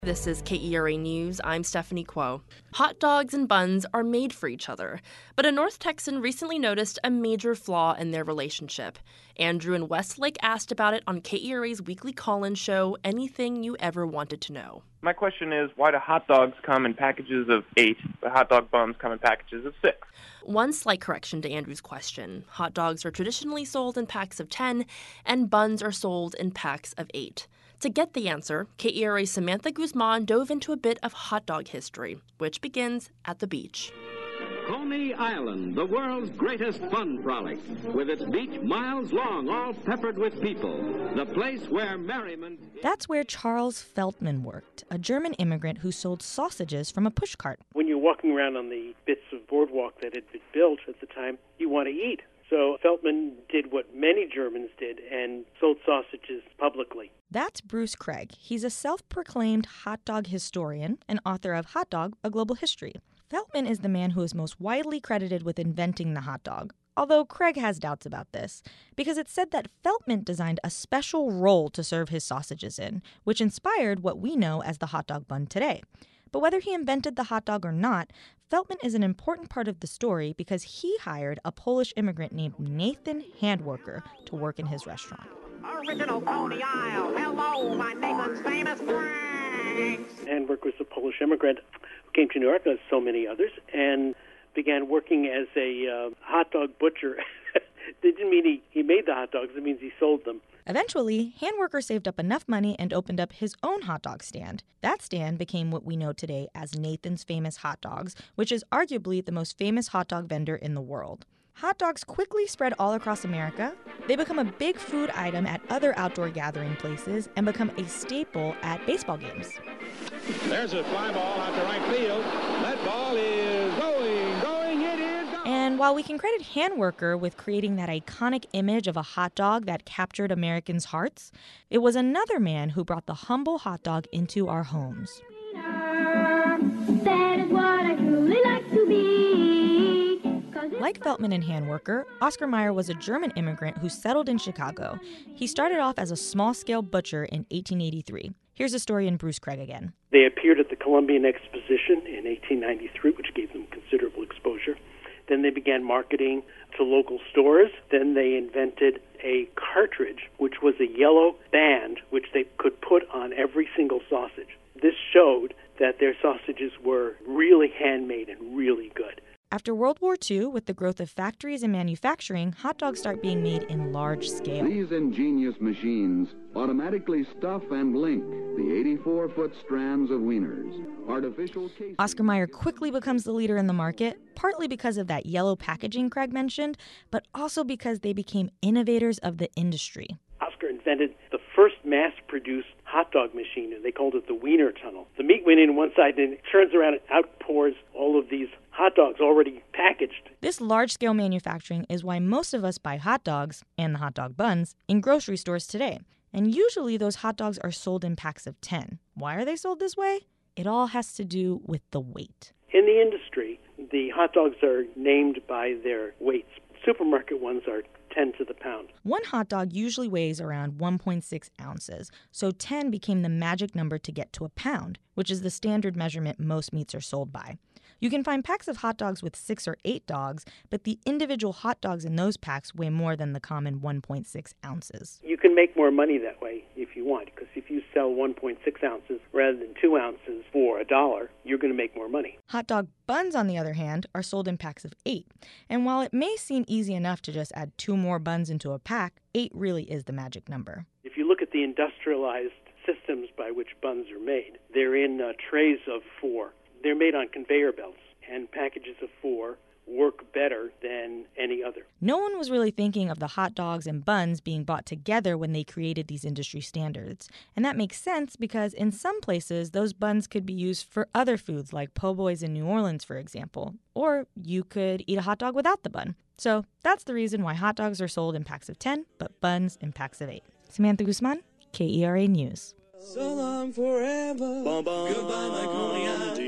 This is KERA News. I'm Stephanie Kuo. Hot dogs and buns are made for each other, but a North Texan recently noticed a major flaw in their relationship. Andrew in Westlake asked about it on KERA's weekly call-in show, Anything You Ever Wanted to Know. My question is, why do hot dogs come in packages of 8, but hot dog buns come in packages of 6? One slight correction to Andrew's question. Hot dogs are traditionally sold in packs of 10, and buns are sold in packs of 8. To get the answer, KERA's Samantha Guzman dove into a bit of hot dog history, which begins at the beach. Coney Island, the world's greatest fun frolic, with its beach miles long, all peppered with people. The place where merriment... That's where Charles Feltman worked, a German immigrant who sold sausages from a pushcart. When you're walking around on the bits of boardwalk that had been built at the time, you want to eat. So Feltman did what many Germans did and sold sausages publicly. That's Bruce Craig. He's a self-proclaimed hot dog historian and author of Hot Dog, A Global History. Feltman is the man who is most widely credited with inventing the hot dog, although Craig has doubts about this, because it's said that Feltman designed a special roll to serve his sausages in, which inspired what we know as the hot dog bun today. But whether he invented the hot dog or not, Feltman is an important part of the story because he hired a Polish immigrant named Nathan Handwerker to work in his restaurant. Original Coney Isle. Hello, my Nathan's famous Franks. Handwerker was a Polish immigrant who came to New York, as so many others, and began working as a hot dog butcher. That didn't mean he made the hot dogs. It means he sold them. Eventually, Handwerker saved up enough money and opened up his own hot dog stand. That stand became what we know today as Nathan's Famous Hot Dogs, which is arguably the most famous hot dog vendor in the world. Hot dogs quickly spread all across America. They become a big food item at other outdoor gathering places and become a staple at baseball games. There's a fly ball out to right field. That ball is going, it is going. And while we can credit Handwerker with creating that iconic image of a hot dog that captured Americans' hearts, it was another man who brought the humble hot dog into our homes. That is what I truly like to be. Like Feltman and Handwerker, Oscar Mayer was a German immigrant who settled in Chicago. He started off as a small-scale butcher in 1883. Here's a story in Bruce Craig again. They appeared at the Columbian Exposition in 1893, which gave them considerable exposure. Then they began marketing to local stores. Then they invented a cartridge, which was a yellow band, which they could put on every single sausage. This showed that their sausages were really handmade and really good. After World War II, with the growth of factories and manufacturing, hot dogs start being made in large scale. These ingenious machines automatically stuff and link the 84-foot strands of wieners. Artificial casing. Oscar Mayer quickly becomes the leader in the market, partly because of that yellow packaging Craig mentioned, but also because they became innovators of the industry. Oscar invented the first mass-produced hot dog machine, and they called it the Wiener Tunnel. The meat went in one side, and it turns around and outpours all of these hot dogs already packaged. This large-scale manufacturing is why most of us buy hot dogs, and the hot dog buns, in grocery stores today. And usually those hot dogs are sold in packs of 10. Why are they sold this way? It all has to do with the weight. In the industry, the hot dogs are named by their weights. Supermarket ones are 10 to the pound. One hot dog usually weighs around 1.6 ounces, so 10 became the magic number to get to a pound, which is the standard measurement most meats are sold by. You can find packs of hot dogs with 6 or 8 dogs, but the individual hot dogs in those packs weigh more than the common 1.6 ounces. You can make more money that way if you want, because if you sell 1.6 ounces rather than 2 ounces for $1, you're going to make more money. Hot dog buns, on the other hand, are sold in packs of 8. And while it may seem easy enough to just add 2 more buns into a pack, 8 really is the magic number. If you look at the industrialized systems by which buns are made, they're in trays of 4. They're made on conveyor belts, and packages of 4 work better than any other. No one was really thinking of the hot dogs and buns being bought together when they created these industry standards. And that makes sense because in some places, those buns could be used for other foods like po' boys in New Orleans, for example. Or you could eat a hot dog without the bun. So that's the reason why hot dogs are sold in packs of 10, but buns in packs of 8. Samantha Guzman, KERA News. So long forever. Bum, bum. Goodbye, my Coney Island.